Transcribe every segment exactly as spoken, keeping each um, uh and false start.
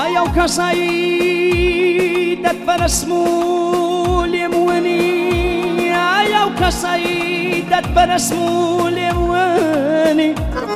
ئایا و کەسایی دەتبەرەسم و لێموێنی ئایا و کەسایی دەتبەرەسم و لێموێنی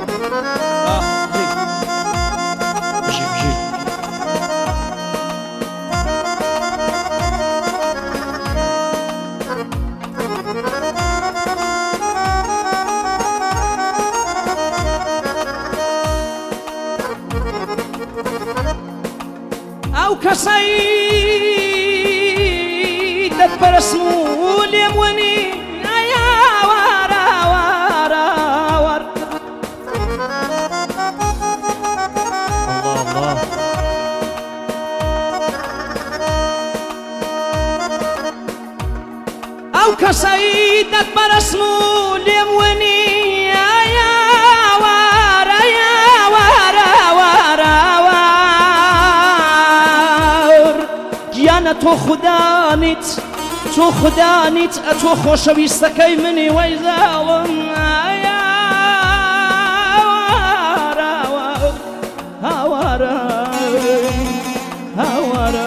ئەو کەسایی دەتبەرەسم و لێموێنی ئایا وارە وارە وەر ئەو کەسایی دەتبەرەسم و لێموێنی ئایا وارە وارە وارە گیانە تۆ خوددانیت تۆ خوددانیت ئە تۆ خۆشەویستەکەی منی وەی زاڵم ئایا وارە هاوارە هاوارە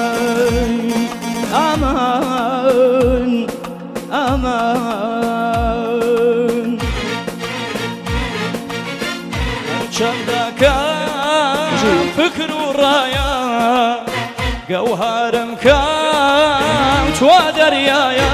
ئامان ئامان چەندەکە فکر و ڕایە گەوهارم کەم توا دەریایە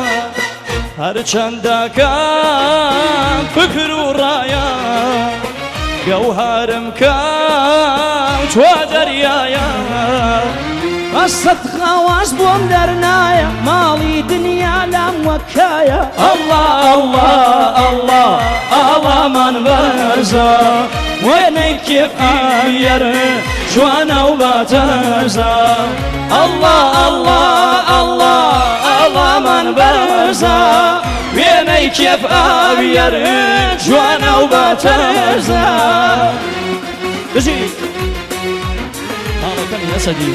هەرچەندەکەم فکر و ڕایە گەوهارم کەم توا دەریایە بەسەد خاواز بۆم دەرنایە ماڵی دنیا لام وەکایە ئەڵڵا ئەڵڵا ئەڵڵا ئاڵامان بەرزە وێنەی کێفیەرە جوانە و بەتەزە ئەڵڵا ئەڵڵا ئەڵڵا ئاڵامان بەرزە وێنەی کێفیەرە جوانە و بەتەزە بژی ماڵەکەمی ئەسەدی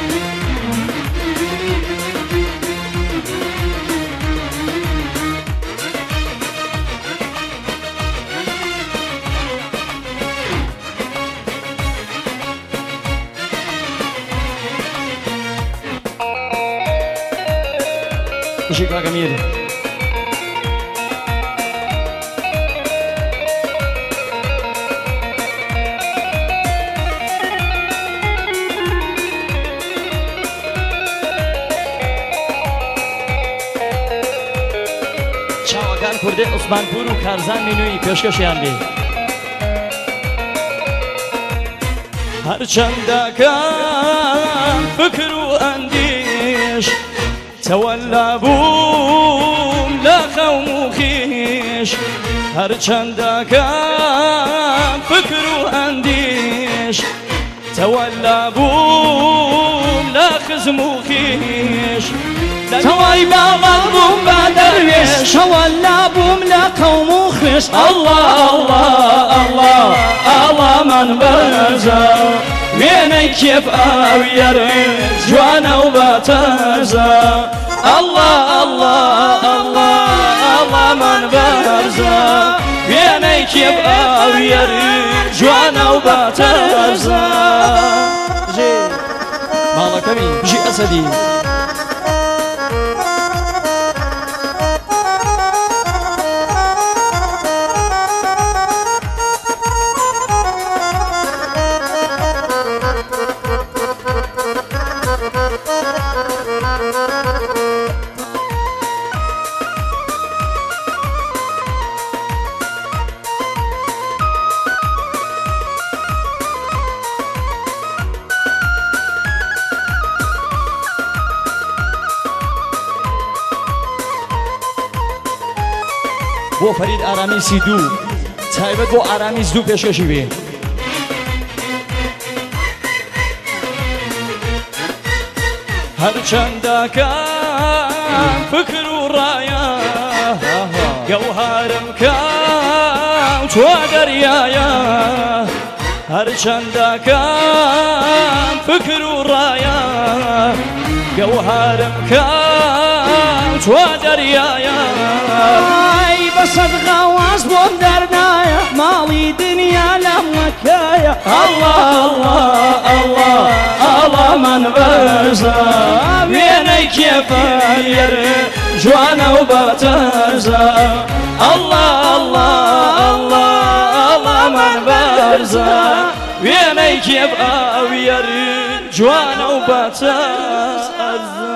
بژی کاکەمیر چاوەکان کوردی عوسمانپور و کارزان مینووی پێشکەشیان بێ هەرچەندەکەم فکر و ئەندیش تەوەلا بووم لە خەوم و خیش هەرچەندەکەم فکر و ئەندیش تەوەلا بووم لە خزم و خیش تەوای باڵات بووم بە دەروێش تەوەلا بووم لە قەوم و خوێش ئەڵڵا ئەڵڵا ئەڵڵا ئاڵامان بەرزە وێنەی کێفیەرە جوانە و بەتەزە ئەڵڵا ئەڵڵا ئەڵڵا ئاڵامان بەرزە وێنەی کێفیەرە جوانە و بەتەزە ماڵەکەمی بژی ئەسەدی بۆ فەرید ئارامیسی دوو تایبەت بۆ ئارامیس دوو پێشکەشی بێ هەرچەندەکەم فکر و ڕایە گەوهارم کەم توا دەریایە هەرچەندەکەم فکر و ڕایە گەوهارم کەم توا دەریایە بەسەد غاواز بۆم دەرنایە ماڵی ئاوی دنیا لەم وەکایە الله الله الله الله من بەرزە وێنەی کێفەر جوانە و بەتەرزە الله الله الله الله من بەرزە وێنەی کێفەر جوانە و بەتەرزە.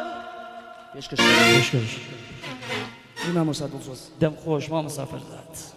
پێشکەش پێشکەش مامۆستا دڵسۆز دەم خۆش مامۆستا فەرزاد.